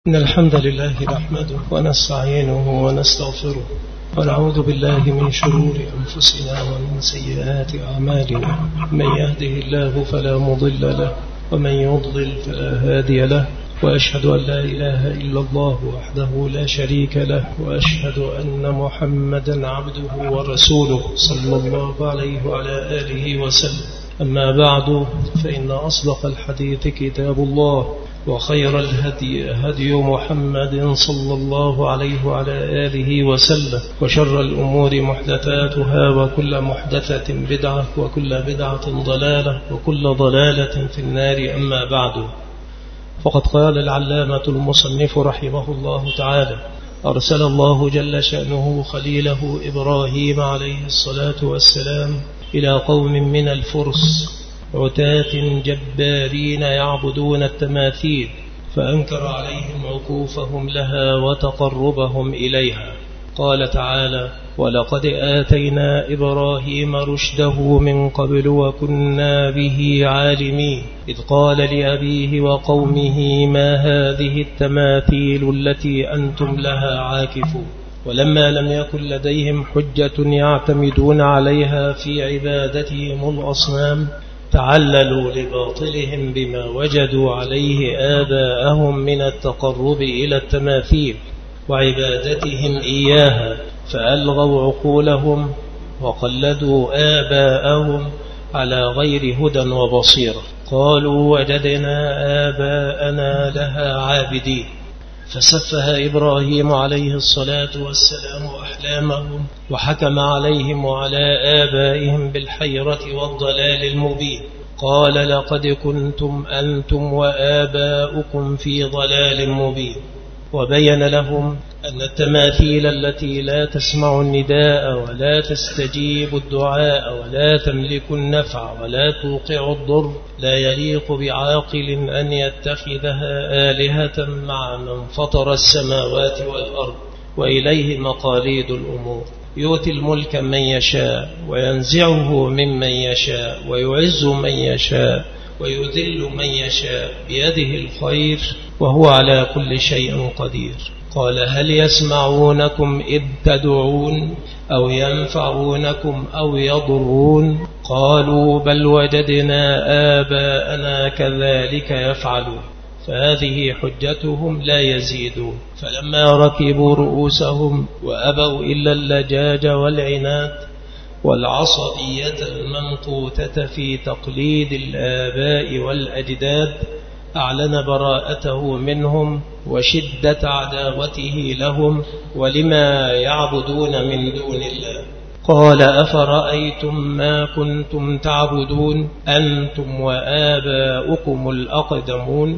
إن الحمد لله نحمده ونستعينه ونستغفره ونعوذ بالله من شرور أنفسنا ومن سيئات أعمالنا. من يهده الله فلا مضل له ومن يضلل فلا هادي له، وأشهد أن لا إله إلا الله وحده لا شريك له، وأشهد أن محمدا عبده ورسوله صلى الله عليه وعلى آله وسلم. أما بعد، فإن أصدق الحديث كتاب الله، وخير الهدي هدي محمد صلى الله عليه وعلى آله وسلم، وشر الأمور محدثاتها، وكل محدثة بدعة، وكل بدعة ضلالة، وكل ضلالة في النار. أما بعد، فقد قال العلامة المصنف رحمه الله تعالى: أرسل الله جل شأنه خليله إبراهيم عليه الصلاة والسلام إلى قوم من الفرس عتاة جبارين يعبدون التماثيل، فأنكر عليهم عكوفهم لها وتقربهم إليها. قال تعالى: ولقد آتينا إبراهيم رشده من قبل وكنا به عالمين، إذ قال لأبيه وقومه ما هذه التماثيل التي أنتم لها عاكفون. ولما لم يكن لديهم حجة يعتمدون عليها في عبادتهم الأصنام، تعللوا لباطلهم بما وجدوا عليه آباءهم من التقرب إلى التماثيل وعبادتهم إياها، فألغوا عقولهم وقلدوا آباءهم على غير هدى وبصيرة. قالوا وجدنا آباءنا لها عابدين، فسفه إبراهيم عليه الصلاة والسلام أحلامهم، وحكم عليهم وعلى آبائهم بالحيرة والضلال المبين. قال: لقد كنتم أنتم وآباؤكم في ضلال مبين. وبين لهم أن التماثيل التي لا تسمع النداء ولا تستجيب الدعاء ولا تملك النفع ولا توقع الضر لا يليق بعاقل أن يتخذها آلهة مع من فطر السماوات والأرض، وإليه مقاليد الأمور. يؤتي الملك من يشاء وينزعه ممن يشاء، ويعز من يشاء ويذل من يشاء، بيده الخير وهو على كل شيء قدير. قال: هل يسمعونكم إذ تدعون أو ينفعونكم أو يضرون؟ قالوا بل وجدنا آباءنا كذلك يفعلون. فهذه حجتهم لا يزيدون. فلما ركبوا رؤوسهم وأبوا إلا اللجاج والعناد والعصبية الممقوتة في تقليد الآباء والأجداد، أعلن براءته منهم وشدة عداوته لهم ولما يعبدون من دون الله. قال: أفرأيتم ما كنتم تعبدون أنتم وآباؤكم الأقدمون،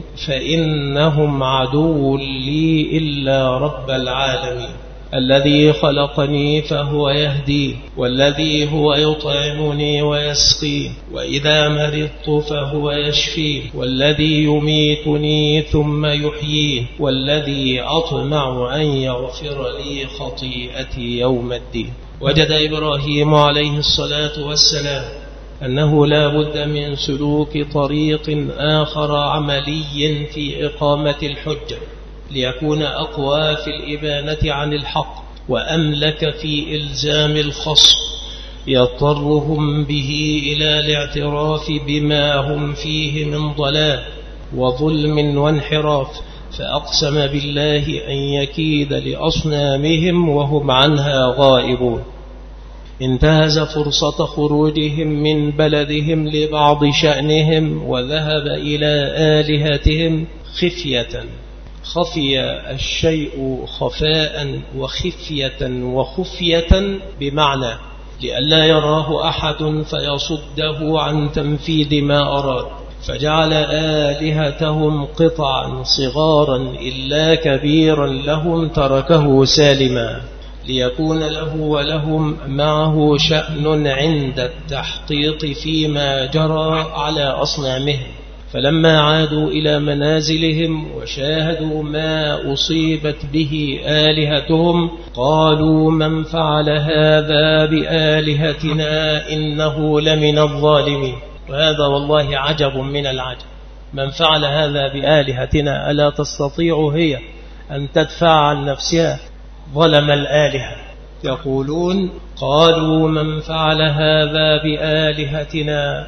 فإنهم عدو لي إلا رب العالمين، الذي خلقني فهو يهدين، والذي هو يطعمني ويسقين، وإذا مرضت فهو يشفين، والذي يميتني ثم يحيين، والذي أطمع أن يغفر لي خطيئتي يوم الدين. وجد إبراهيم عليه الصلاة والسلام أنه لا بد من سلوك طريق آخر عملي في إقامة الحجة، ليكون أقوى في الإبانة عن الحق وأملك في إلزام الخصم، يضطرهم به إلى الاعتراف بما هم فيه من ضلال وظلم وانحراف. فأقسم بالله أن يكيد لأصنامهم وهم عنها غائبون. انتهز فرصة خروجهم من بلدهم لبعض شأنهم وذهب إلى آلهتهم خفية. خفي الشيء خفاء وخفية وخفية بمعنى لئلا يراه أحد فيصده عن تنفيذ ما أراد. فجعل آلهتهم قطعا صغارا إلا كبيرا لهم تركه سالما، ليكون له ولهم معه شأن عند التحقيق فيما جرى على أصنامهم. فلما عادوا إلى منازلهم وشاهدوا ما أصيبت به آلهتهم، قالوا من فعل هذا بآلهتنا إنه لمن الظالمين. وهذا والله عجب من العجب. من فعل هذا بآلهتنا ألا تستطيع هي أن تدفع عن نفسها ظلم الآلهة. يقولون قالوا من فعل هذا بآلهتنا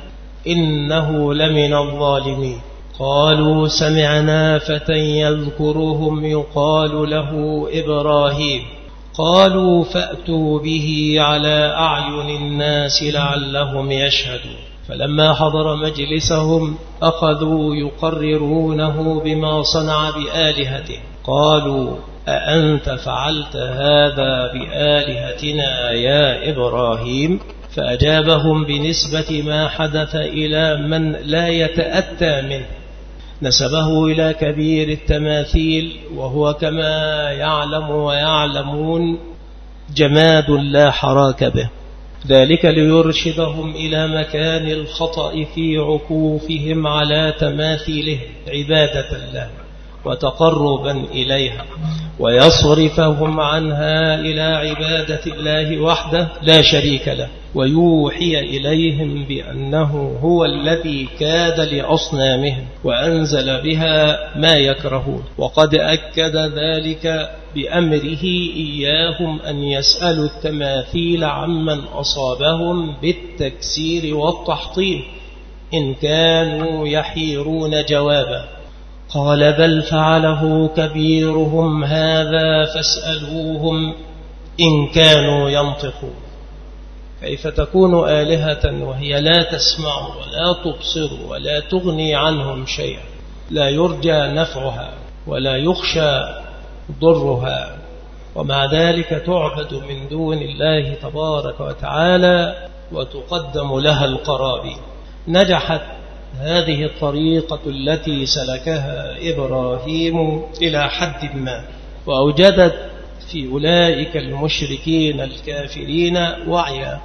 إنه لمن الظالمين. قالوا سمعنا فتى يذكرهم يقال له إبراهيم. قالوا فأتوا به على أعين الناس لعلهم يشهدون. فلما حضر مجلسهم أخذوا يقررونه بما صنع بآلهته. قالوا أأنت فعلت هذا بآلهتنا يا إبراهيم؟ فأجابهم بنسبة ما حدث إلى من لا يتأتى منه، نسبه إلى كبير التماثيل، وهو كما يعلم ويعلمون جماد لا حراك به، ذلك ليرشدهم إلى مكان الخطأ في عكوفهم على تماثيله عبادة الله وتقربا إليها، ويصرفهم عنها إلى عبادة الله وحده لا شريك له، ويوحي إليهم بأنه هو الذي كاد لأصنامهم وأنزل بها ما يكرهون. وقد أكد ذلك بأمره إياهم أن يسألوا التماثيل عمن أصابهم بالتكسير والتحطيم إن كانوا يحيرون جوابا. قال بل فعله كبيرهم هذا فاسألوهم إن كانوا ينطقون. كيف تكون آلهة وهي لا تسمع ولا تبصر ولا تغني عنهم شيئا، لا يرجى نفعها ولا يخشى ضرها، ومع ذلك تعبد من دون الله تبارك وتعالى وتقدم لها القرابين. نجحت هذه الطريقة التي سلكها إبراهيم إلى حد ما، وأوجدت في أولئك المشركين الكافرين وعيا،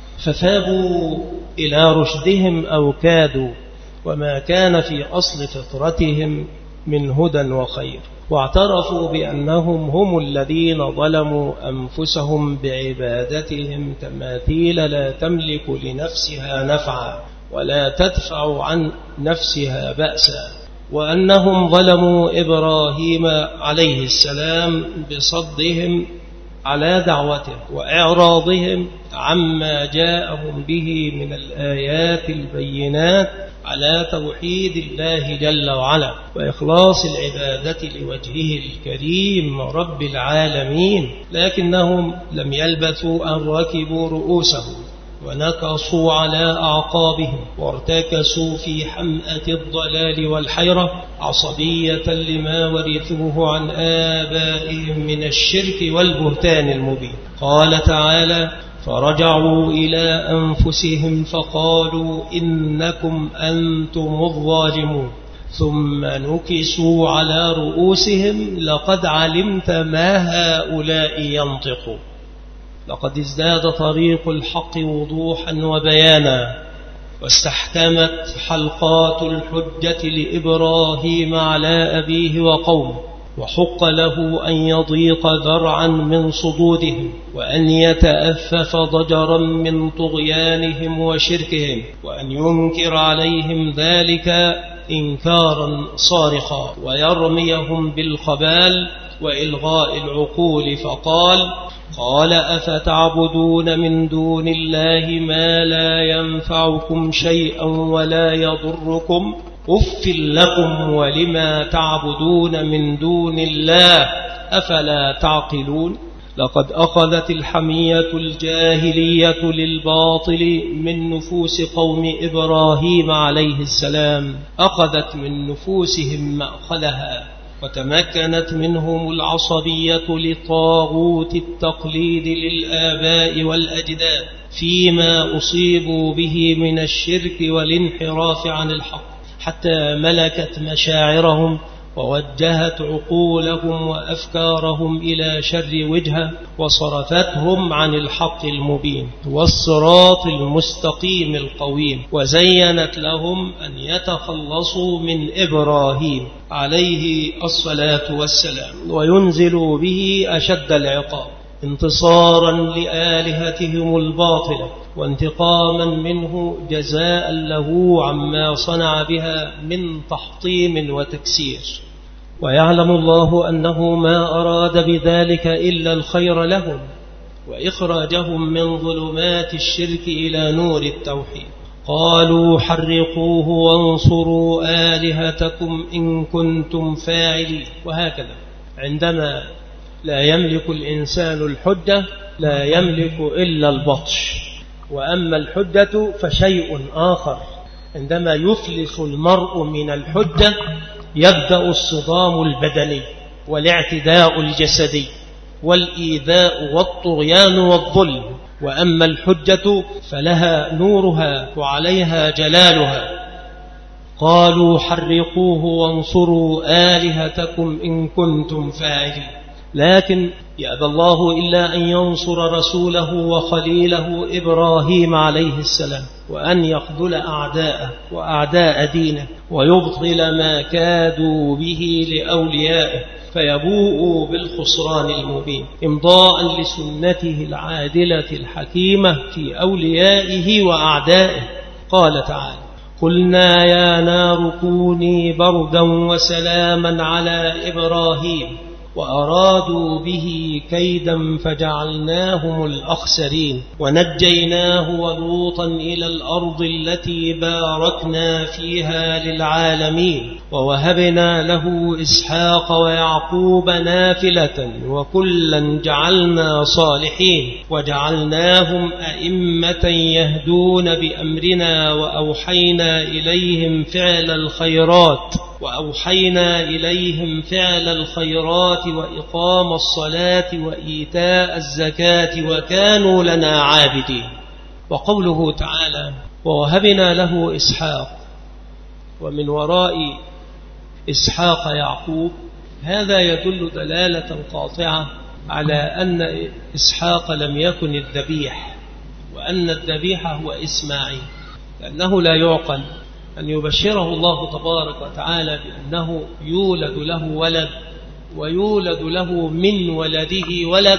فثابوا إلى رشدهم أو كادوا، وما كان في أصل فطرتهم من هدى وخير، واعترفوا بأنهم هم الذين ظلموا أنفسهم بعبادتهم تماثيل لا تملك لنفسها نفعا ولا تدفع عن نفسها بأسا، وأنهم ظلموا إبراهيم عليه السلام بصدهم على دعوته وإعراضهم عما جاءهم به من الآيات البينات على توحيد الله جل وعلا وإخلاص العبادة لوجهه الكريم رب العالمين. لكنهم لم يلبثوا أن ركبوا رؤوسهم ونكصوا على أعقابهم وارتكسوا في حمأة الضلال والحيرة عصبية لما ورثوه عن آبائهم من الشرك والبهتان المبين. قال تعالى فرجعوا إلى أنفسهم فقالوا إنكم أنتم الظالمون ثم نكسوا على رؤوسهم لقد علمت ما هؤلاء ينطقون. لقد ازداد طريق الحق وضوحا وبيانا، واستحكمت حلقات الحجة لإبراهيم على أبيه وقومه، وحق له أن يضيق ذرعا من صدودهم وأن يتأفف ضجرا من طغيانهم وشركهم، وأن ينكر عليهم ذلك إنكارا صارخا ويرميهم بالخبال وإلغاء العقول. قال أفتعبدون من دون الله ما لا ينفعكم شيئا ولا يضركم أف لكم ولما تعبدون من دون الله أفلا تعقلون. لقد أخذت الحمية الجاهلية للباطل من نفوس قوم إبراهيم عليه السلام، أخذت من نفوسهم مأخذها، وتمكنت منهم العصبية لطاغوت التقليد للآباء والأجداد فيما أصيبوا به من الشرك والانحراف عن الحق، حتى ملكت مشاعرهم ووجهت عقولهم وأفكارهم إلى شر وجهة، وصرفتهم عن الحق المبين والصراط المستقيم القويم، وزينت لهم أن يتخلصوا من إبراهيم عليه الصلاة والسلام وينزلوا به أشد العقاب انتصارا لآلهتهم الباطلة وانتقاما منه جزاء له عما صنع بها من تحطيم وتكسير. ويعلم الله أنه ما أراد بذلك إلا الخير لهم وإخراجهم من ظلمات الشرك إلى نور التوحيد. قالوا حرقوه وانصروا آلهتكم إن كنتم فاعلين. وهكذا عندما لا يملك الإنسان الحجة لا يملك إلا البطش. وأما الحجة فشيء آخر، عندما يفلس المرء من الحجة يبدأ الصدام البدني والاعتداء الجسدي والإيذاء والطغيان والظلم. وأما الحجة فلها نورها وعليها جلالها. قالوا حرقوه وانصروا آلهتكم إن كنتم فاعلين. لكن يأبى الله إلا أن ينصر رسوله وخليله إبراهيم عليه السلام، وأن يخذل أعداءه وأعداء دينه ويبطل ما كادوا به لأوليائه فيبوءوا بالخسران المبين، إمضاء لسنته العادلة الحكيمة في أوليائه وأعدائه. قال تعالى: قلنا يا نار كوني بردا وسلاما على إبراهيم وأرادوا به كيدا فجعلناهم الأخسرين ونجيناه ولوطا إلى الأرض التي باركنا فيها للعالمين ووهبنا له إسحاق ويعقوب نافلة وكلا جعلنا صالحين وجعلناهم أئمة يهدون بأمرنا وأوحينا إليهم فعل الخيرات وإقام الصلاة وإيتاء الزكاة وكانوا لنا عابدين. وقوله تعالى: ووهبنا له إسحاق ومن وراء إسحاق يعقوب، هذا يدل دلالة قاطعة على أن إسحاق لم يكن الذبيح، وأن الذبيح هو إسماعيل، لأنه لا يعقل أن يبشره الله تبارك وتعالى بأنه يولد له ولد ويولد له من ولده ولد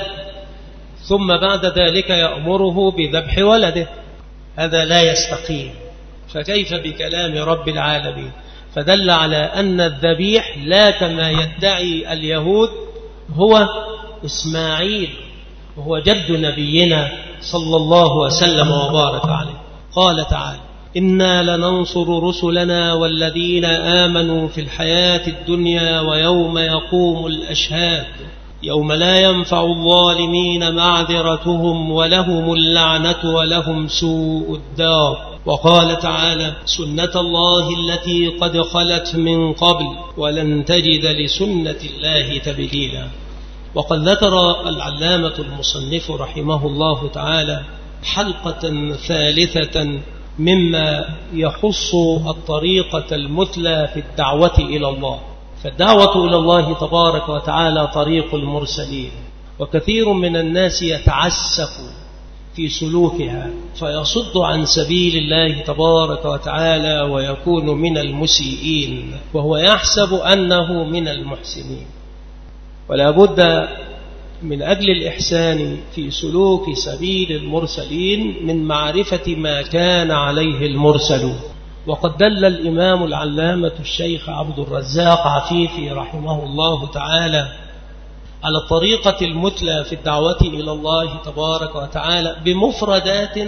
ثم بعد ذلك يأمره بذبح ولده. هذا لا يستقيم، فكيف بكلام رب العالمين؟ فدل على أن الذبيح لا كما يدعي اليهود هو إسماعيل وهو جد نبينا صلى الله وسلم وبارك عليه. قال تعالى: إنا لننصر رسلنا والذين آمنوا في الحياة الدنيا ويوم يقوم الأشهاد يوم لا ينفع الظالمين معذرتهم ولهم اللعنة ولهم سوء الدار. وقال تعالى: سنة الله التي قد خلت من قبل ولن تجد لسنة الله تبديلا. وقد ذكر العلامة المصنف رحمه الله تعالى حلقة ثالثة مما يخص الطريقة المثلى في الدعوة إلى الله. فالدعوة إلى الله تبارك وتعالى طريق المرسلين، وكثير من الناس يتعسف في سلوكها فيصد عن سبيل الله تبارك وتعالى ويكون من المسيئين وهو يحسب أنه من المحسنين. ولا بد من أجل الإحسان في سلوك سبيل المرسلين من معرفة ما كان عليه المرسلون. وقد دل الإمام العلامة الشيخ عبد الرزاق عفيفي رحمه الله تعالى على الطريقة المثلى في الدعوة إلى الله تبارك وتعالى بمفردات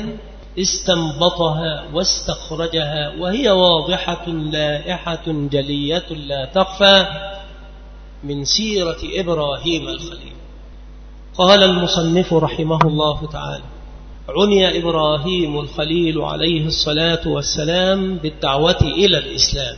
استنبطها واستخرجها، وهي واضحة لائحة جلية لا تخفى من سيرة إبراهيم الخليل. قال المصنف رحمه الله تعالى: عني إبراهيم الخليل عليه الصلاة والسلام بالدعوة إلى الإسلام،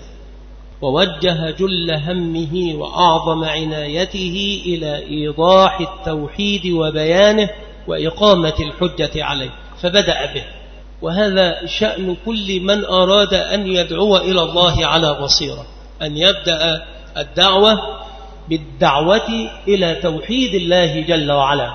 ووجه جل همه وأعظم عنايته إلى إيضاح التوحيد وبيانه وإقامة الحجة عليه، فبدأ به. وهذا شأن كل من أراد أن يدعو إلى الله على بصيرة، أن يبدأ الدعوة بالدعوة إلى توحيد الله جل وعلا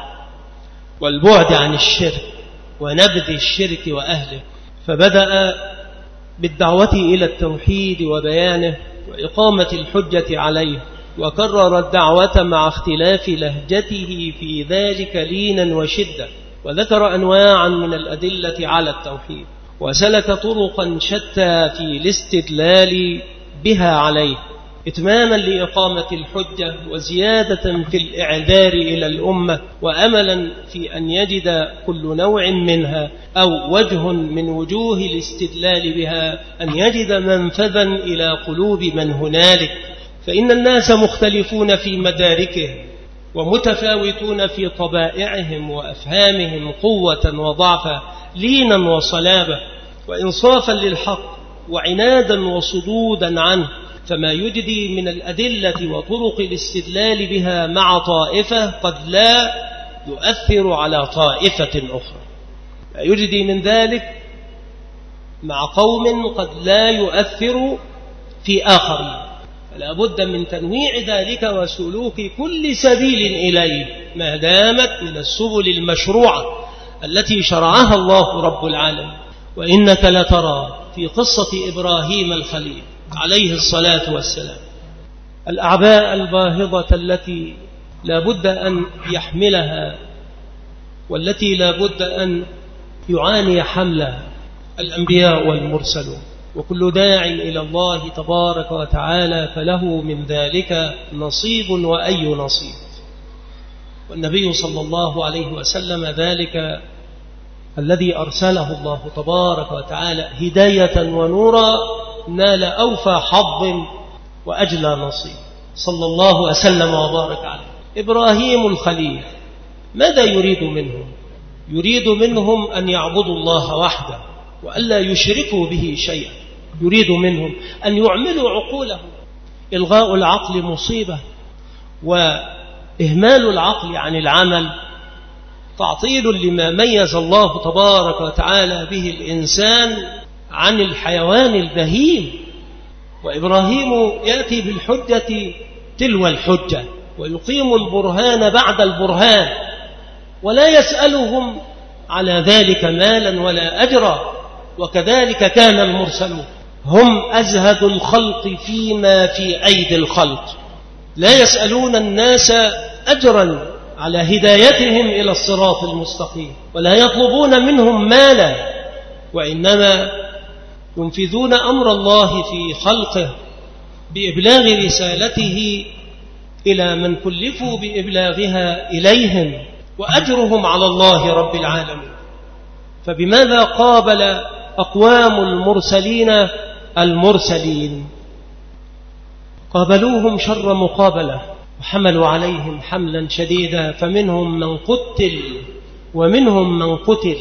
والبعد عن الشرك ونبذ الشرك وأهله. فبدأ بالدعوة إلى التوحيد وبيانه وإقامة الحجة عليه، وكرر الدعوة مع اختلاف لهجته في ذلك لينا وشدة، وذكر أنواعا من الأدلة على التوحيد، وسلك طرقا شتى في الاستدلال بها عليه. إتماما لإقامة الحجة وزيادة في الإعذار إلى الأمة، وأملا في أن يجد كل نوع منها أو وجه من وجوه الاستدلال بها أن يجد منفذا إلى قلوب من هنالك. فإن الناس مختلفون في مداركهم ومتفاوتون في طبائعهم وأفهامهم، قوة وضعفا، لينا وصلابة، وإنصافا للحق وعنادا وصدودا عنه. فما يجدي من الأدلة وطرق الاستدلال بها مع طائفة قد لا يؤثر على طائفة أخرى، ما يجدي من ذلك مع قوم قد لا يؤثر في آخرين، فلا بد من تنويع ذلك وسلوك كل سبيل إليه ما دامت من السبل المشروعة التي شرعها الله رب العالمين. وإنك لترى في قصة إبراهيم الخليل عليه الصلاة والسلام الأعباء الباهظة التي لا بد أن يحملها والتي لا بد أن يعاني حملها الأنبياء والمرسلون، وكل داع إلى الله تبارك وتعالى فله من ذلك نصيب وأي نصيب. والنبي صلى الله عليه وسلم ذلك الذي أرسله الله تبارك وتعالى هداية ونورا نال أوفى حظ وأجلى نصيب، صلى الله وسلم وبارك عليه. إبراهيم الخليل ماذا يريد منهم؟ يريد منهم أن يعبدوا الله وحده وألا يشركوا به شيئا، يريد منهم أن يعملوا عقولهم. إلغاء العقل مصيبة، وإهمال العقل عن العمل تعطيل لما ميز الله تبارك وتعالى به الإنسان عن الحيوان البهيم. وإبراهيم يأتي بالحجة تلو الحجة ويقيم البرهان بعد البرهان، ولا يسألهم على ذلك مالا ولا أجرا. وكذلك كان المرسلون، هم أزهد الخلق فيما في أيدي الخلق، لا يسألون الناس أجرا على هدايتهم إلى الصراط المستقيم، ولا يطلبون منهم مالا، وإنما ينفذون أمر الله في خلقه بإبلاغ رسالته إلى من كلفوا بإبلاغها إليهم، وأجرهم على الله رب العالمين. فبماذا قابل أقوام المرسلين المرسلين؟ قابلوهم شر مقابلة، وحملوا عليهم حملا شديدا، فمنهم من قتل ومنهم من قتل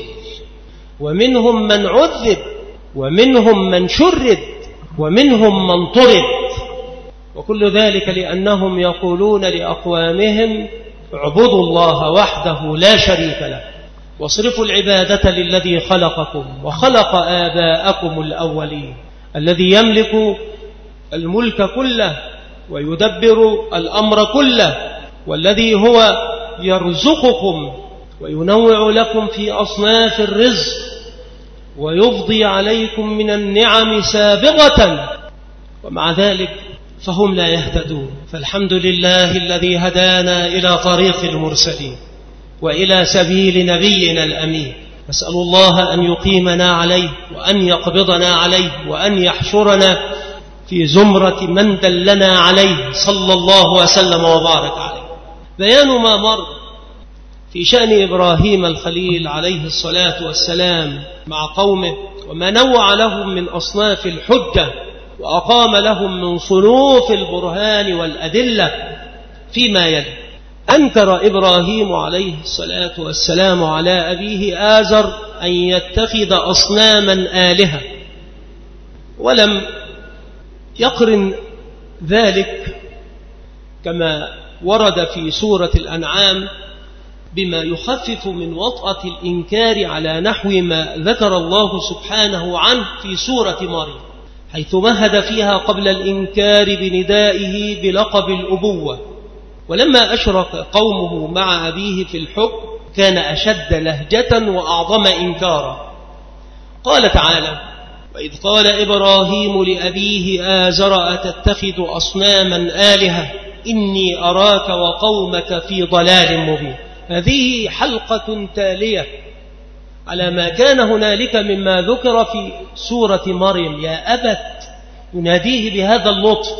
ومنهم من عذب ومنهم من شرد ومنهم من طرد. وكل ذلك لأنهم يقولون لأقوامهم اعبدوا الله وحده لا شريك له، واصرفوا العبادة للذي خلقكم وخلق آباءكم الأولين، الذي يملك الملك كله ويدبر الأمر كله، والذي هو يرزقكم وينوع لكم في أصناف الرزق ويفضي عليكم من النعم سابغة، ومع ذلك فهم لا يهتدون. فالحمد لله الذي هدانا إلى طريق المرسلين وإلى سبيل نبينا الأمين. نسأل الله أن يقيمنا عليه وأن يقبضنا عليه وأن يحشرنا في زمرة من دلنا عليه صلى الله وسلم وبارك عليه. بيان ما مر في شأن إبراهيم الخليل عليه الصلاة والسلام مع قومه، وما نوع لهم من أصناف الحجة وأقام لهم من صنوف البرهان والأدلة فيما يلي. أنكر إبراهيم عليه الصلاة والسلام على أبيه آزر أن يتخذ أصناما آلهة، ولم يقرن ذلك كما ورد في سورة الأنعام بما يخفف من وطأة الإنكار على نحو ما ذكر الله سبحانه عنه في سورة مريم، حيث مهد فيها قبل الإنكار بندائه بلقب الأبوة. ولما أشرك قومه مع أبيه في الحكم كان أشد لهجة وأعظم إنكارا. قال تعالى: وإذ قال إبراهيم لأبيه آزر أتتخذ أصناما آلهة إني أراك وقومك في ضلال مبين. هذه حلقة تالية على ما كان هنالك مما ذكر في سورة مريم. يا أبت، يناديه بهذا اللطف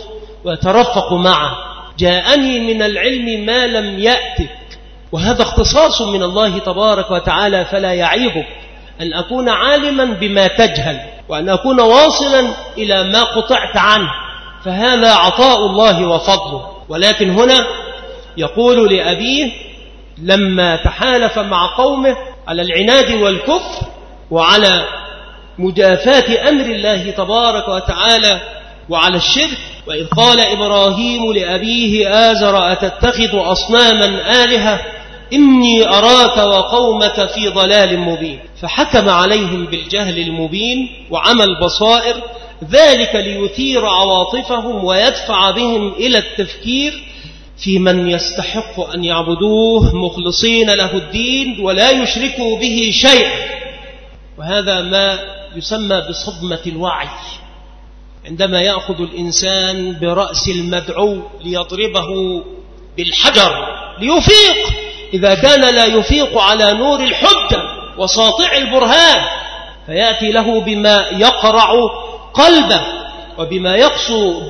ويترفق معه. جاءني من العلم ما لم يأتك، وهذا اختصاص من الله تبارك وتعالى، فلا يعيبك أن أكون عالما بما تجهل، وأن أكون واصلا إلى ما قطعت عنه، فهذا عطاء الله وفضله. ولكن هنا يقول لأبيه لما تحالف مع قومه على العناد والكفر وعلى مجافاة أمر الله تبارك وتعالى وعلى الشرك: وإذ قال إبراهيم لأبيه آزر أتتخذ أصناما آلهة إني أراك وقومك في ضلال مبين. فحكم عليهم بالجهل المبين وعمى البصائر، ذلك ليثير عواطفهم ويدفع بهم إلى التفكير في من يستحق أن يعبدوه مخلصين له الدين ولا يشركوا به شيئا. وهذا ما يسمى بصدمة الوعي، عندما يأخذ الإنسان برأس المدعو ليضربه بالحجر ليفيق، إذا كان لا يفيق على نور الحجة وساطع البرهان، فيأتي له بما يقرع قلبه وبما يقسو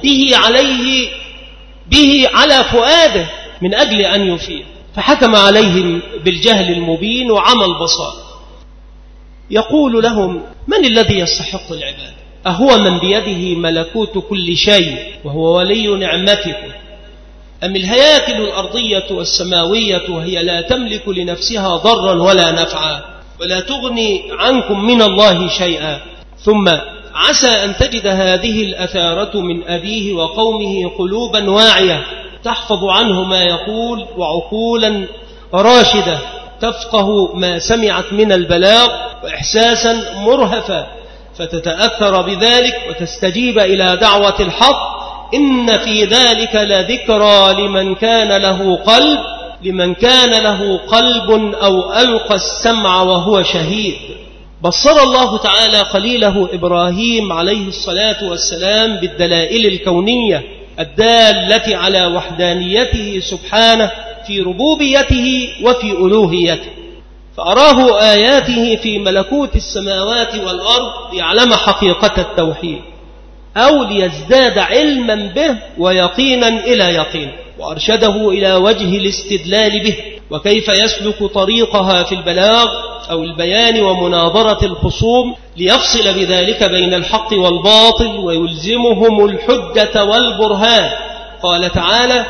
به على فؤاده من أجل أن يفيق. فحكم عليهم بالجهل المبين وعمى البصائر. يقول لهم: من الذي يستحق العبادة؟ أهو من بيده ملكوت كل شيء وهو ولي نعمتكم، أم الهياكل الأرضية والسماوية وهي لا تملك لنفسها ضرا ولا نفعا ولا تغني عنكم من الله شيئا؟ ثم عسى أن تجد هذه الأثارة من أبيه وقومه قلوبا واعية تحفظ عنه ما يقول، وعقولا راشدة تفقه ما سمعت من البلاغ، وإحساسا مرهفا فتتأثر بذلك وتستجيب إلى دعوة الحق. إن في ذلك لذكرى لمن كان له قلب أو ألقى السمع وهو شهيد. بصر الله تعالى خليله إبراهيم عليه الصلاة والسلام بالدلائل الكونية الدالة على وحدانيته سبحانه في ربوبيته وفي ألوهيته، فأراه آياته في ملكوت السماوات والأرض ليعلم حقيقة التوحيد، أو ليزداد علما به ويقينا إلى يقين، وأرشده إلى وجه الاستدلال به وكيف يسلك طريقها في البلاغ أو البيان ومناظرة الخصوم، ليفصل بذلك بين الحق والباطل ويلزمهم الحجة والبرهان. قال تعالى: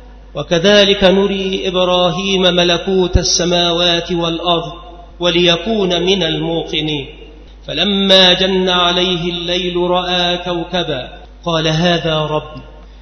وكذلك نري إبراهيم ملكوت السماوات والأرض وليكون من الموقنين، فلما جن عليه الليل رأى كوكبا قال هذا ربي،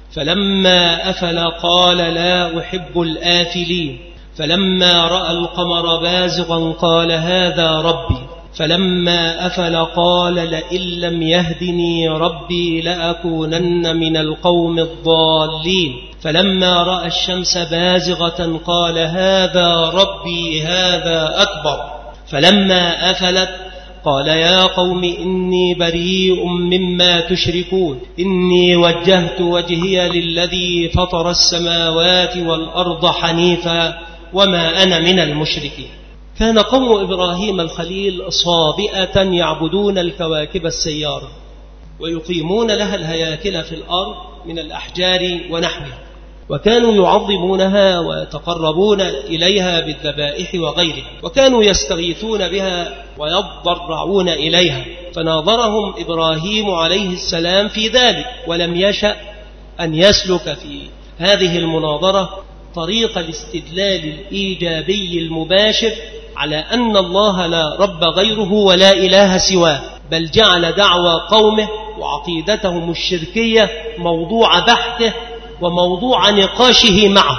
فلما أفل قال لا أحب الآفلين، فلما رأى القمر بازغا قال هذا ربي، فلما أفل قال لئن لم يهدني ربي لأكونن من القوم الضالين، فلما رأى الشمس بازغة قال هذا ربي هذا أكبر، فلما أفلت قال يا قوم إني بريء مما تشركون، إني وجهت وجهي للذي فطر السماوات والأرض حنيفا وما أنا من المشركين. كان قوم إبراهيم الخليل صابئة يعبدون الكواكب السيارة ويقيمون لها الهياكل في الأرض من الأحجار ونحوها، وكانوا يعظمونها ويتقربون إليها بالذبائح وغيرها، وكانوا يستغيثون بها ويضرعون إليها. فناظرهم إبراهيم عليه السلام في ذلك، ولم يشأ أن يسلك في هذه المناظرة طريق الاستدلال الإيجابي المباشر على أن الله لا رب غيره ولا إله سواه، بل جعل دعوى قومه وعقيدتهم الشركية موضوع بحثه وموضوع نقاشه معه،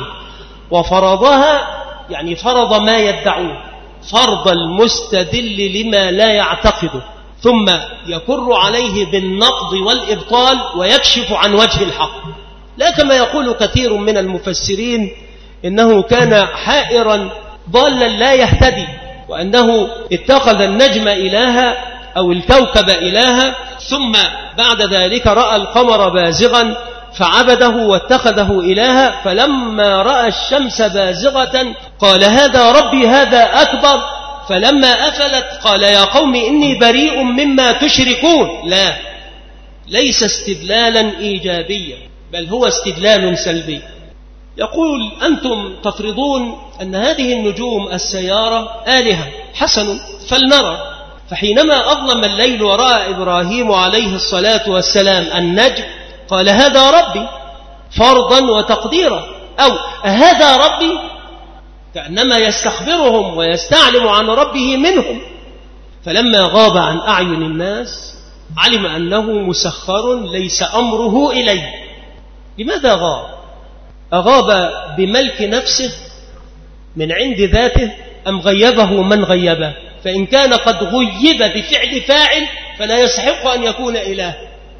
وفرضها يعني فرض ما يدعوه، فرض المستدل لما لا يعتقده، ثم يكر عليه بالنقض والإبطال ويكشف عن وجه الحق. لا كما يقول كثير من المفسرين إنه كان حائرا ضالا لا يهتدي، وأنه اتخذ النجم إلها أو الكوكب إلها، ثم بعد ذلك رأى القمر بازغا فعبده واتخذه إلها، فلما رأى الشمس بازغة قال هذا ربي هذا أكبر، فلما أفلت قال يا قوم إني بريء مما تشركون. لا، ليس استدلالا إيجابيا، بل هو استدلال سلبي. يقول أنتم تفرضون أن هذه النجوم السيارة آلهة، حسن، فلنرى. فحينما أظلم الليل ورأى إبراهيم عليه الصلاة والسلام النجم قال هذا ربي فرضا وتقديرا، أو هذا ربي، كأنما يستخبرهم ويستعلم عن ربه منهم. فلما غاب عن أعين الناس علم أنه مسخر ليس أمره إليه. لماذا غاب؟ أغاب بملك نفسه من عند ذاته أم غيبه من غيبه؟ فإن كان قد غيب بفعل فاعل فلا يستحق أن يكون إله.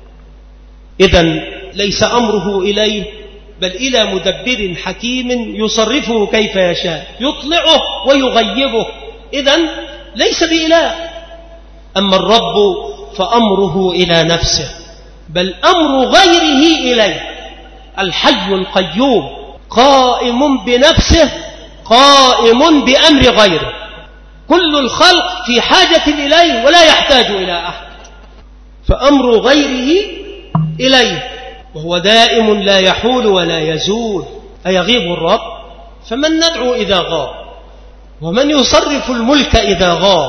إذن ليس أمره إليه بل إلى مدبر حكيم يصرفه كيف يشاء، يطلعه ويغيبه. إذن ليس بإله. أما الرب فأمره إلى نفسه، بل أمر غيره إليه. الحي القيوم قائم بنفسه قائم بأمر غيره. كل الخلق في حاجة إليه ولا يحتاج إلى أحد، فأمر غيره إليه، وهو دائم لا يحول ولا يزول. أيغيب الرب؟ فمن ندعو إذا غاب؟ ومن يصرف الملك إذا غاب؟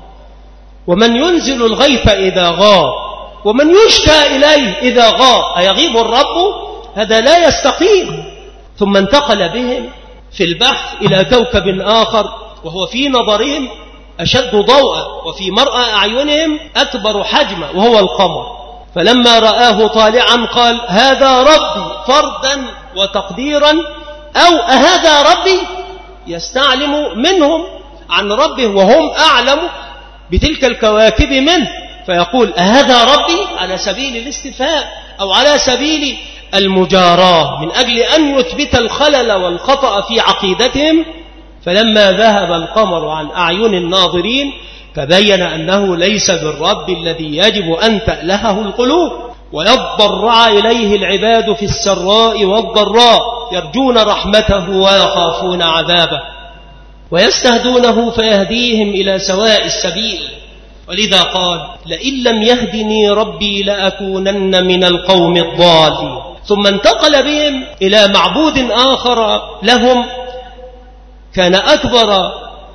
ومن ينزل الغيث إذا غاب؟ ومن يشكى إليه إذا غاب؟ أيغيب الرب؟ هذا لا يستقيم. ثم انتقل بهم في البحث إلى كوكب آخر وهو في نظرهم أشد ضوءا وفي مرأى أعينهم أكبر حجما، وهو القمر. فلما رآه طالعا قال هذا ربي فردا وتقديرا، أو أهذا ربي، يستعلم منهم عن ربه وهم أعلم بتلك الكواكب منه، فيقول أهذا ربي على سبيل الاستفهام أو على سبيل المجاراة من أجل أن يثبت الخلل والخطأ في عقيدتهم. فلما ذهب القمر عن أعين الناظرين تبين أنه ليس بالرب الذي يجب أن تألهه القلوب، ويضرع إليه العباد في السراء والضراء، يرجون رحمته ويخافون عذابه، ويستهدونه فيهديهم إلى سواء السبيل. ولذا قال لئن لم يهدني ربي لأكونن من القوم الضالين. ثم انتقل بهم إلى معبود آخر لهم كان أكبر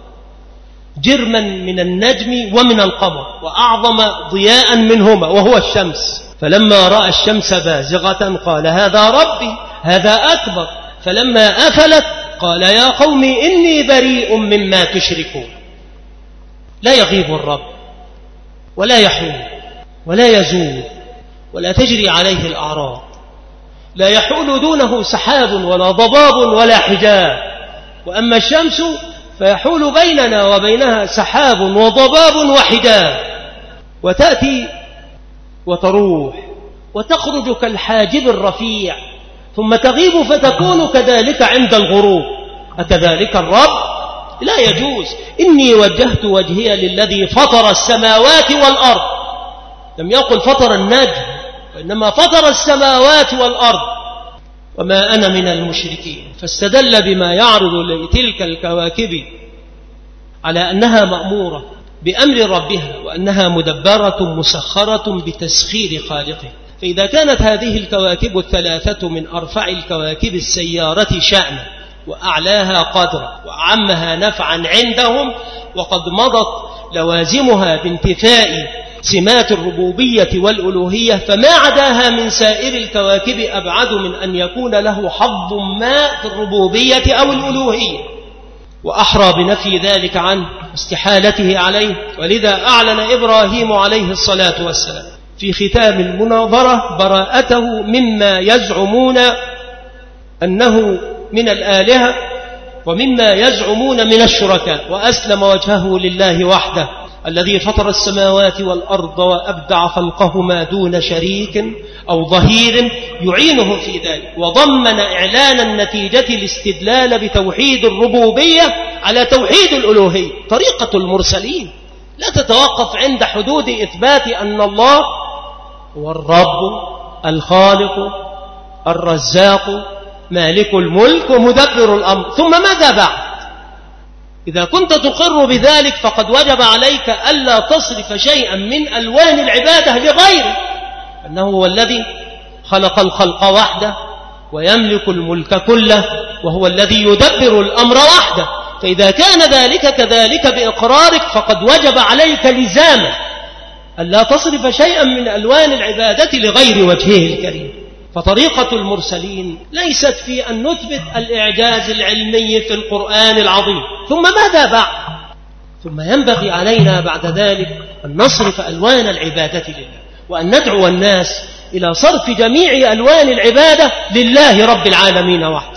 جرما من النجم ومن القمر وأعظم ضياء منهما، وهو الشمس. فلما رأى الشمس بازغة قال هذا ربي هذا أكبر. فلما أفلت قال يا قوم إني بريء مما تشركون. لا يغيب الرب ولا يحول ولا يزول ولا تجري عليه الأعراض، لا يحول دونه سحاب ولا ضباب ولا حجاب. وأما الشمس فيحول بيننا وبينها سحاب وضباب وحجاب، وتأتي وتروح وتخرج كالحاجب الرفيع ثم تغيب فتكون كذلك عند الغروب. أكذلك الرب؟ لا يجوز. إني وجهت وجهي للذي فطر السماوات والأرض. لم يقل فطر النجم، وإنما فطر السماوات والأرض، وما أنا من المشركين. فاستدل بما يعرض لتلك الكواكب على أنها مأمورة بأمر ربها وأنها مدبرة مسخرة بتسخير خالقه. فإذا كانت هذه الكواكب الثلاثة من أرفع الكواكب السيارة شأنا وأعلاها قدرا وأعمها نفعا عندهم، وقد مضت لوازمها بانتفاء سمات الربوبية والألوهية، فما عداها من سائر الكواكب أبعد من أن يكون له حظ ما في الربوبية أو الألوهية، وأحرى بنفي ذلك عنه استحالته عليه. ولذا أعلن إبراهيم عليه الصلاة والسلام في ختام المناظرة براءته مما يزعمون أنه من الآلهة ومما يزعمون من الشركاء، وأسلم وجهه لله وحده الذي فطر السماوات والأرض وأبدع خلقهما دون شريك أو ظهير يعينه في ذلك. وضمن إعلان النتيجة الاستدلال بتوحيد الربوبية على توحيد الألوهية. طريقة المرسلين لا تتوقف عند حدود إثبات أن الله هو الرب الخالق الرزاق مالك الملك ومدبر الأمر. ثم ماذا بعد؟ إذا كنت تقر بذلك فقد وجب عليك ألا تصرف شيئا من ألوان العبادة لغيره، أنه هو الذي خلق الخلق وحده ويملك الملك كله وهو الذي يدبر الأمر وحده. فإذا كان ذلك كذلك بإقرارك فقد وجب عليك لزاما ألا تصرف شيئا من ألوان العبادة لغير وجهه الكريم. فطريقة المرسلين ليست في أن نثبت الإعجاز العلمي في القرآن العظيم، ثم ماذا بعد؟ ثم ينبغي علينا بعد ذلك أن نصرف ألوان العبادة لله، وأن ندعو الناس إلى صرف جميع ألوان العبادة لله رب العالمين وحده.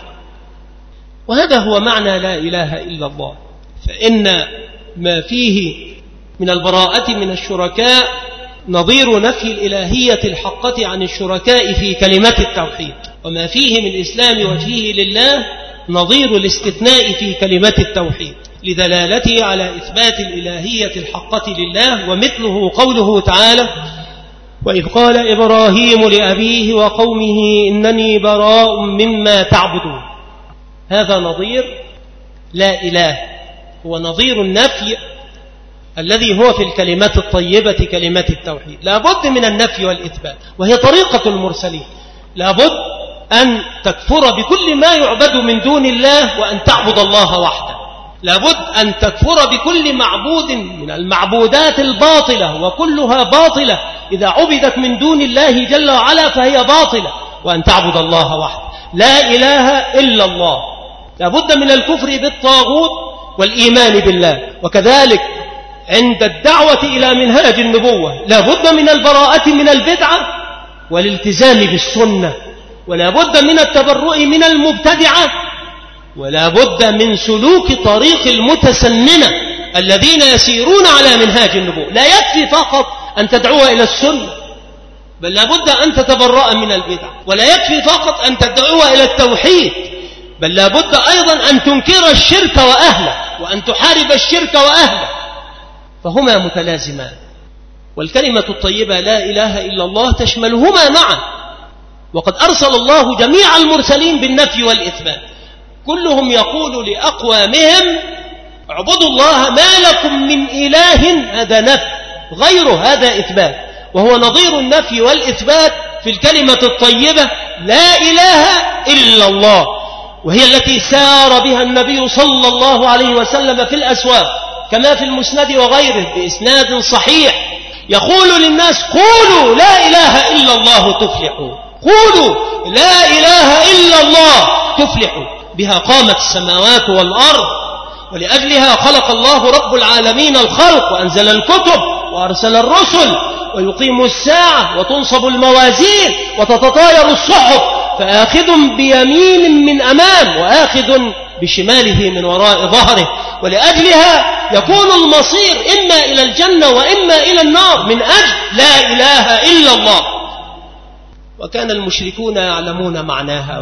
وهذا هو معنى لا إله إلا الله. فإن ما فيه من البراءة من الشركاء نظير نفي الإلهية الحقة عن الشركاء في كلمة التوحيد، وما فيه من إسلام وجهه لله نظير الاستثناء في كلمة التوحيد لدلالته على إثبات الإلهية الحقة لله. ومثله قوله تعالى: وإذ قال إبراهيم لأبيه وقومه إنني براء مما تعبدون. هذا نظير لا إله، هو نظير النفي الذي هو في الكلمات الطيبة كلمة التوحيد. لا بد من النفي والإثبات، وهي طريقة المرسلين. لا بد أن تكفر بكل ما يعبد من دون الله وأن تعبد الله وحده. لا بد أن تكفر بكل معبود من المعبودات الباطلة، وكلها باطلة إذا عبدت من دون الله جل وعلا فهي باطلة، وأن تعبد الله وحده. لا إله إلا الله. لا بد من الكفر بالطاغوت والإيمان بالله. وكذلك عند الدعوة إلى منهاج النبوة لا بد من البراءة من البدعة والالتزام بالسنة، ولا بد من التبرؤ من المبتدعة، ولا بد من سلوك طريق المتسننة الذين يسيرون على منهاج النبوة. لا يكفي فقط أن تدعو إلى السنة، بل لا بد أن تتبرأ من البدع. ولا يكفي فقط أن تدعو إلى التوحيد، بل لا بد أيضا أن تنكر الشرك وأهله وأن تحارب الشرك وأهله، فهما متلازمان. والكلمة الطيبة لا إله إلا الله تشملهما معا. وقد أرسل الله جميع المرسلين بالنفي والإثبات، كلهم يقول لأقوامهم اعبدوا الله ما لكم من إله. هذا نفي، غيره هذا إثبات، وهو نظير النفي والإثبات في الكلمة الطيبة لا إله إلا الله، وهي التي سار بها النبي صلى الله عليه وسلم في الأسواق كما في المسند وغيره بإسناد صحيح، يقول للناس: قولوا لا إله إلا الله تفلحوا، قولوا لا إله إلا الله تفلحوا. بها قامت السماوات والأرض، ولأجلها خلق الله رب العالمين الخلق وأنزل الكتب وأرسل الرسل، ويقيم الساعة وتنصب الموازين وتتطاير الصحف، فآخذ بيمين من أمام وآخذ بشماله من وراء ظهره. ولأجلها يكون المصير إما إلى الجنة وإما إلى النار من أجل لا إله إلا الله. وكان المشركون يعلمون معناها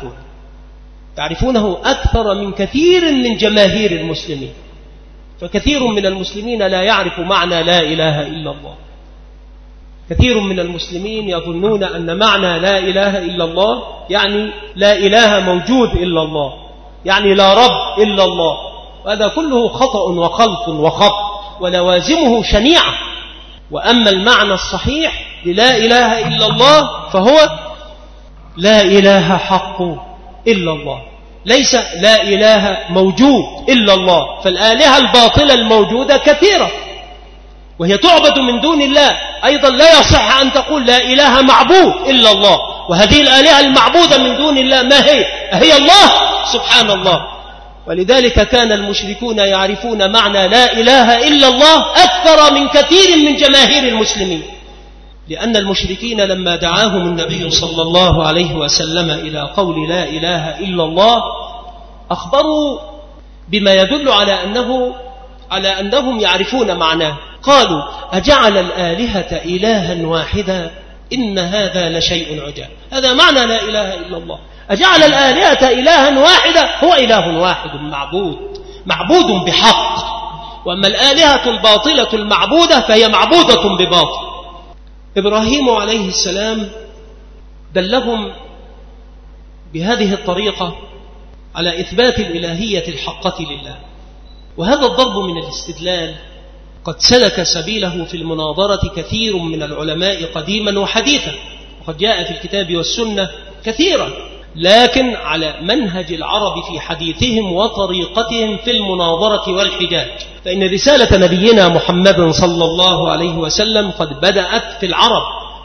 يعرفونه أكثر من كثير من جماهير المسلمين، فكثير من المسلمين لا يعرف معنى لا إله إلا الله. كثير من المسلمين يظنون أن معنى لا إله إلا الله يعني لا إله موجود إلا الله، يعني لا رب إلا الله. وهذا كله خطأ وخلط وخط ولوازمه شنيعة. وأما المعنى الصحيح للا إله إلا الله فهو لا إله حق إلا الله، ليس لا إله موجود إلا الله. فالآلهة الباطلة الموجودة كثيرة وهي تعبد من دون الله. أيضا لا يصح أن تقول لا إله معبود إلا الله، وهذه الآلهة المعبودة من دون الله ما هي الله سبحان الله. ولذلك كان المشركون يعرفون معنى لا إله إلا الله أكثر من كثير من جماهير المسلمين، لأن المشركين لما دعاهم النبي صلى الله عليه وسلم إلى قول لا إله إلا الله أخبروا بما يدل على أنهم يعرفون معناه. قالوا: أجعل الآلهة إلها واحدا إن هذا لشيء عجاب. هذا معنى لا إله إلا الله، أجعل الآلهة إلها واحدا، هو إله واحد معبود بحق. وأما الآلهة الباطلة المعبودة فهي معبودة بباطل. إبراهيم عليه السلام دلهم بهذه الطريقة على إثبات الإلهية الحقة لله. وهذا الضرب من الاستدلال قد سلك سبيله في المناظرة كثير من العلماء قديما وحديثا، قد جاء في الكتاب والسنة كثيرا، لكن على منهج العرب في حديثهم وطريقتهم في المناظرة والحجاج. فإن رسالة نبينا محمد صلى الله عليه وسلم قد بدأت في العرب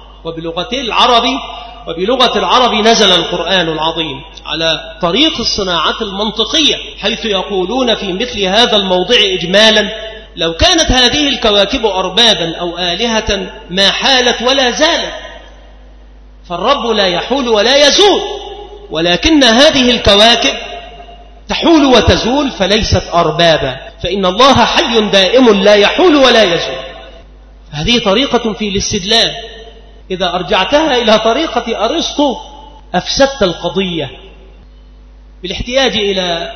وبلغة العرب نزل القرآن العظيم على طريق الصناعة المنطقية، حيث يقولون في مثل هذا الموضع إجمالا: لو كانت هذه الكواكب أربابا أو آلهة ما حالت ولا زالت، فالرب لا يحول ولا يزول، ولكن هذه الكواكب تحول وتزول فليست أربابا، فإن الله حي دائم لا يحول ولا يزول. هذه طريقة في الاستدلال، إذا أرجعتها إلى طريقة أرسطو أفسدت القضية، بالاحتياج إلى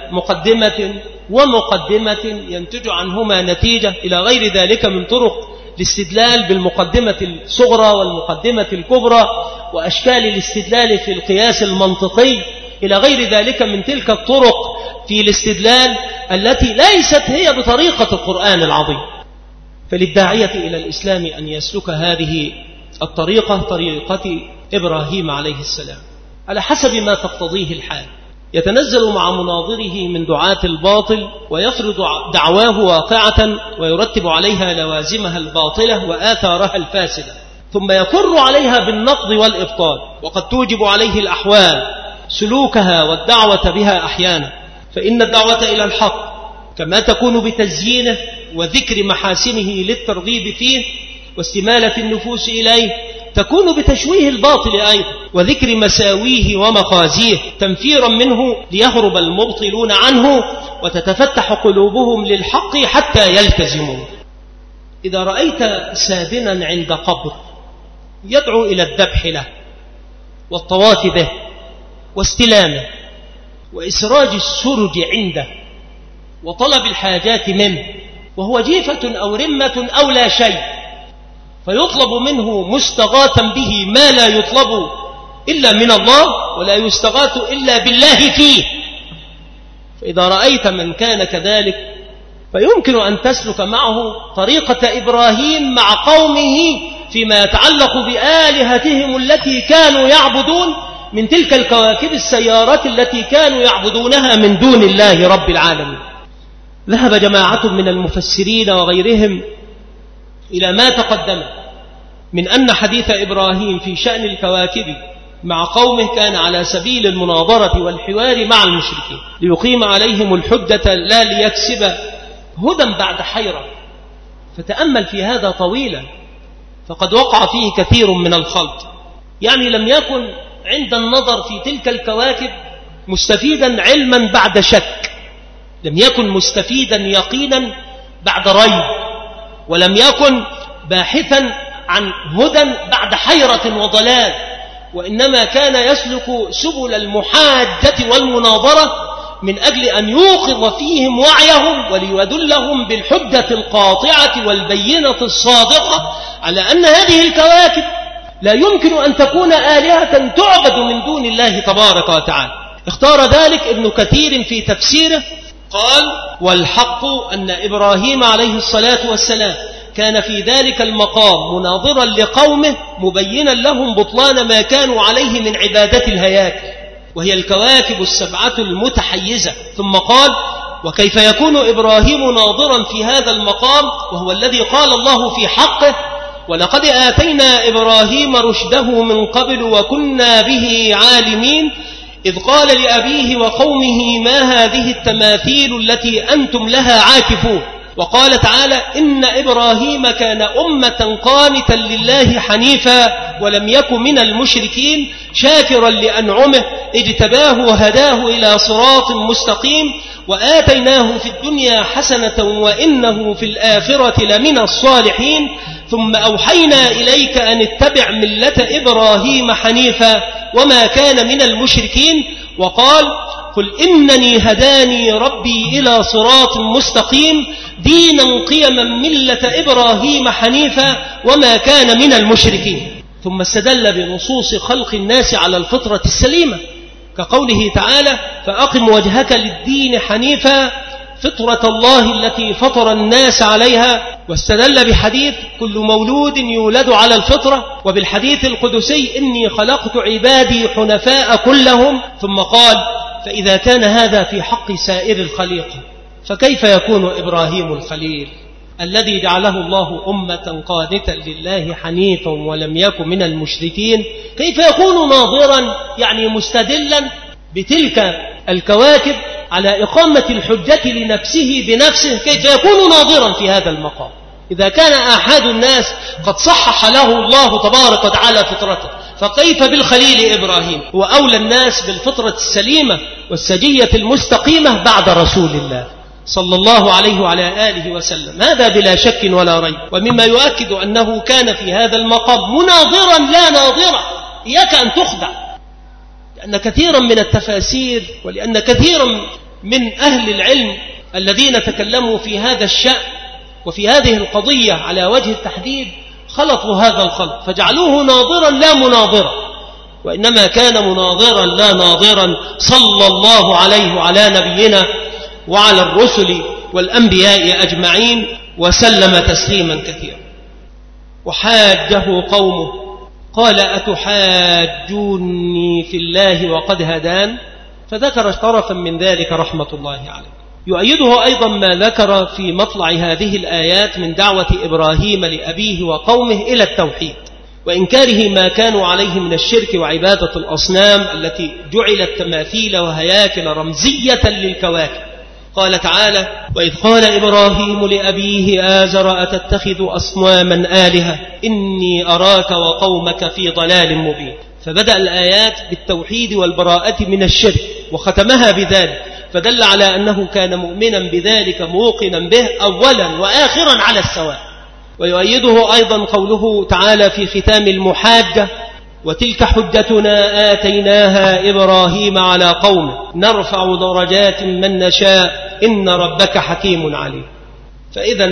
مقدمة ينتج عنهما نتيجة إلى غير ذلك من طرق الاستدلال بالمقدمة الصغرى والمقدمة الكبرى، وأشكال الاستدلال في القياس المنطقي، إلى غير ذلك من تلك الطرق في الاستدلال التي ليست هي بطريقة القرآن العظيم. فللداعية إلى الإسلام أن يسلك هذه الطريقة، طريقة إبراهيم عليه السلام، على حسب ما تقتضيه الحال. يتنزل مع مناظره من دعاة الباطل ويفرض دعواه واقعة ويرتب عليها لوازمها الباطلة وآثارها الفاسدة، ثم يكر عليها بالنقض والإبطال، وقد توجب عليه الأحوال سلوكها والدعوة بها أحيانا. فإن الدعوة إلى الحق كما تكون بتزيينه وذكر محاسنه للترغيب فيه واستمالة النفوس إليه، تكون بتشويه الباطل أيضا وذكر مساويه ومخازيه تنفيرا منه ليهرب المبطلون عنه وتتفتح قلوبهم للحق حتى يلتزموا. إذا رأيت سادنا عند قبر يدعو إلى الذبح له والطواف به واستلامه وإسراج السرج عنده وطلب الحاجات منه، وهو جيفة أو رمة أو لا شيء، فيطلب منه مستغاثا به ما لا يطلب إلا من الله ولا يستغاث إلا بالله فيه. فإذا رأيت من كان كذلك فيمكن أن تسلك معه طريقة إبراهيم مع قومه فيما يتعلق بآلهتهم التي كانوا يعبدون من تلك الكواكب السيارات التي كانوا يعبدونها من دون الله رب العالمين. ذهب جماعة من المفسرين وغيرهم إلى ما تقدم من أن حديث إبراهيم في شأن الكواكب مع قومه كان على سبيل المناظرة والحوار مع المشركين ليقيم عليهم الحجة لا ليكسب هدى بعد حيرة. فتأمل في هذا طويلا، فقد وقع فيه كثير من الخلط، يعني لم يكن عند النظر في تلك الكواكب مستفيدا علما بعد شك، لم يكن مستفيدا يقينا بعد ريب، ولم يكن باحثا عن هدى بعد حيرة وضلال، وإنما كان يسلك سبل المحاجة والمناظرة من أجل أن يوقظ فيهم وعيهم وليدلهم بالحجة القاطعة والبينة الصادقة على أن هذه الكواكب لا يمكن أن تكون آلهة تعبد من دون الله تبارك وتعالى. اختار ذلك ابن كثير في تفسيره، قال: والحق أن إبراهيم عليه الصلاة والسلام كان في ذلك المقام مناظرا لقومه مبينا لهم بطلان ما كانوا عليه من عبادة الهياكل وهي الكواكب السبعة المتحيزة. ثم قال: وكيف يكون إبراهيم ناظرا في هذا المقام وهو الذي قال الله في حقه: ولقد آتينا إبراهيم رشده من قبل وكنا به عالمين، إذ قال لأبيه وقومه ما هذه التماثيل التي أنتم لها عاكفون. وقال تعالى: إن إبراهيم كان أمة قانتا لله حنيفا ولم يك من المشركين شاكرا لأنعمه اجتباه وهداه إلى صراط مستقيم وآتيناه في الدنيا حسنة وإنه في الآخرة لمن الصالحين ثم أوحينا إليك أن اتبع ملة إبراهيم حنيفا وما كان من المشركين. وقال: قل إنني هداني ربي إلى صراط مستقيم دينا قيما ملة إبراهيم حنيفا وما كان من المشركين. ثم استدل بنصوص خلق الناس على الفطرة السليمة كقوله تعالى: فأقم وجهك للدين حنيفا فطرة الله التي فطر الناس عليها واستدل بحديث كل مولود يولد على الفطرة، وبالحديث القدسي إني خلقت عبادي حنفاء كلهم، ثم قال فإذا كان هذا في حق سائر الخليقة فكيف يكون إبراهيم الخليل الذي جعله الله أمة قانتا لله حنيفا ولم يكن من المشركين، كيف يكون ناظرا يعني مستدلا بتلك الكواكب على إقامة الحجة لنفسه بنفسه، كيف يكون ناظرا في هذا المقام إذا كان أحد الناس قد صحح له الله تبارك وتعالى فطرته، فكيف بالخليل إبراهيم؟ هو أولى الناس بالفطرة السليمة والسجية المستقيمة بعد رسول الله صلى الله عليه وعلى آله وسلم، هذا بلا شك ولا ريب. ومما يؤكد أنه كان في هذا المقام مناظرا لا ناظرا، إياك أن تخدع، لأن كثيرا من التفاسير ولأن كثيرا من أهل العلم الذين تكلموا في هذا الشأن وفي هذه القضية على وجه التحديد خلطوا هذا الخلط فجعلوه ناظرا لا مناظرا، وإنما كان مناظرا لا ناظرا صلى الله عليه وعلى نبينا وعلى الرسل والأنبياء أجمعين وسلم تسليما كثيرا. وحاجه قومه قال أتحاجوني في الله وقد هدان، فذكر طرفا من ذلك رحمة الله عليه. يؤيده أيضا ما ذكر في مطلع هذه الآيات من دعوة إبراهيم لأبيه وقومه إلى التوحيد وإنكاره ما كانوا عليه من الشرك وعبادة الأصنام التي جعلت تماثيل وهياكل رمزية للكواكب. قال تعالى وإذ قال إبراهيم لأبيه آزر أتتخذ أصناما آلهة إني أراك وقومك في ضلال مبين، فبدأ الآيات بالتوحيد والبراءة من الشرك وختمها بذلك، فدل على أنه كان مؤمنا بذلك موقنا به أولا وآخرا على السواء. ويؤيده أيضا قوله تعالى في ختام المحاجة وتلك حجتنا آتيناها إبراهيم على قومه نرفع درجات من نشاء إن ربك حكيم عليم. فإذا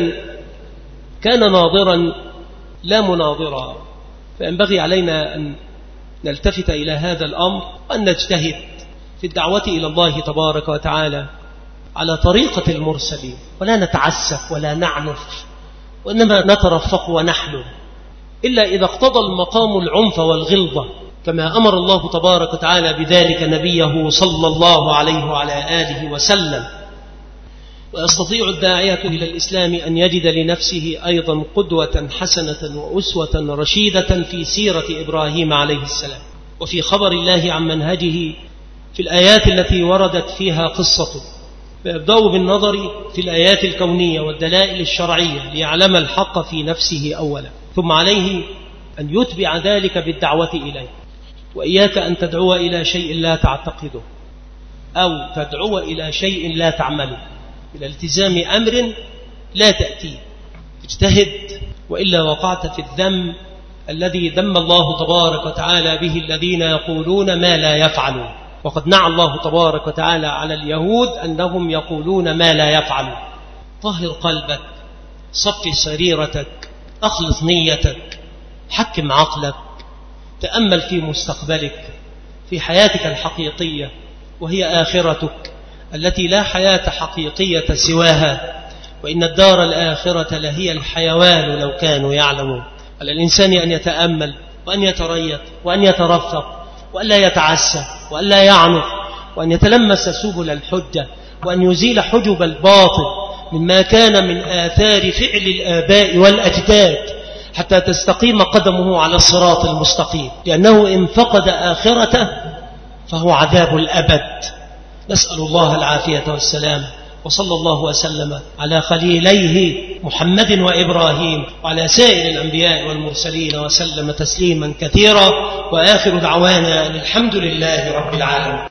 كان ناظرا لا مناظرا، فينبغي علينا أن نلتفت إلى هذا الأمر وأن نجتهد في الدعوة إلى الله تبارك وتعالى على طريقة المرسلين، ولا نتعسف ولا نعنف، وإنما نترفق ونحلم، إلا إذا اقتضى المقام العنف والغلظة كما أمر الله تبارك وتعالى بذلك نبيه صلى الله عليه وعلى آله وسلم. ويستطيع الداعية إلى الإسلام أن يجد لنفسه أيضا قدوة حسنة وأسوة رشيدة في سيرة إبراهيم عليه السلام وفي خبر الله عن منهجه في الآيات التي وردت فيها قصته، فيبدأ بالنظر في الآيات الكونية والدلائل الشرعية ليعلم الحق في نفسه أولا، ثم عليه أن يتبع ذلك بالدعوة إليه. وإياك أن تدعو إلى شيء لا تعتقده أو تدعو إلى شيء لا تعمله، إلى التزام أمر لا تأتيه، اجتهد وإلا وقعت في الذم الذي ذم الله تبارك وتعالى به الذين يقولون ما لا يفعلون. وقد نعى الله تبارك وتعالى على اليهود أنهم يقولون ما لا يفعلون. طهر قلبك، صفي سريرتك، أخلص نيتك، حكم عقلك، تأمل في مستقبلك، في حياتك الحقيقية وهي آخرتك التي لا حياة حقيقية سواها، وإن الدار الآخرة لهي الحيوان لو كانوا يعلمون. على الإنسان أن يتأمل وأن يتريث وأن يترفق وأن لا يتعسى وأن لا يعنف، وأن يتلمس سبل الحجة، وأن يزيل حجب الباطل مما كان من آثار فعل الآباء والأجداد حتى تستقيم قدمه على الصراط المستقيم، لأنه إن فقد آخرته فهو عذاب الأبد. نسأل الله العافية والسلام، وصلى الله وسلم على خليليه محمد وإبراهيم وعلى سائر الأنبياء والمرسلين وسلم تسليما كثيرا، وآخر دعوانا الحمد لله رب العالمين.